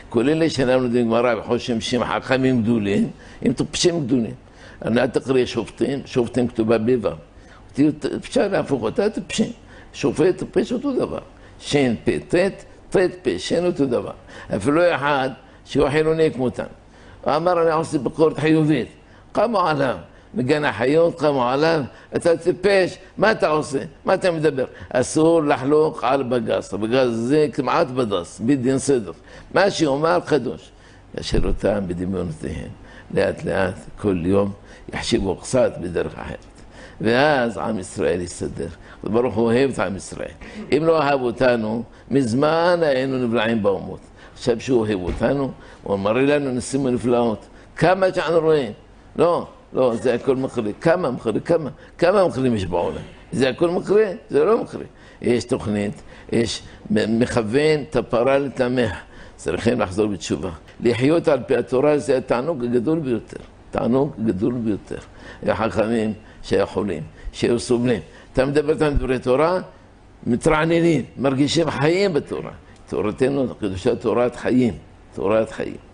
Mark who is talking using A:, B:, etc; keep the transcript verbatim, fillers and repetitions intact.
A: כל אלה שאנחנו יודעים גמרא וחושבים שהם חכמים גדולים, הם טיפשים גדולים. אל תקריא שופטים, שופטים כתובה בו'. אפשר להפוך אותה טיפשים. שופט טיפש אותו דבר. שן פה ט', ט' פה שן אותו דבר. אפילו אחד שהוא חילוני כמותן. הוא אמר אני עושה ביקורת חיובית. קמו עליו. מגן החיות קמו עליו, אתה טיפש, מה אתה עושה? מה אתה מדבר? אסור לחלוק על בג"ץ, הבג"ץ זה כמעט בד"ץ, בדין סדר. מה שאומר קדוש. ישאיר אותם בדמיונותיהם, לאט לאט, כל יום, יחשיבו קצת בדרך אחרת. ואז עם ישראל יסתדר. ברוך הוא אוהב את עם ישראל. אם לא אהב אותנו, מזמן היינו נבלעים באומות. עכשיו שהוא אוהב אותנו, הוא מראה לנו ניסים ונפלאות. כמה שאנחנו רואים? לא. לא, זה הכל מקרי. כמה מקרי? כמה? כמה מקרים יש בעולם? זה הכל מקרי? זה לא מקרי. יש תוכנית, יש מכוון את הפרה לתמך. צריכים לחזור בתשובה. לחיות על פי התורה זה התענוג הגדול ביותר. תענוג גדול ביותר. החכמים שיכולים, שהיו סובלים. אתה מדבר איתם דברי תורה, מתרעננים, מרגישים חיים בתורה. תורתנו, קדושת תורת חיים. תורת חיים.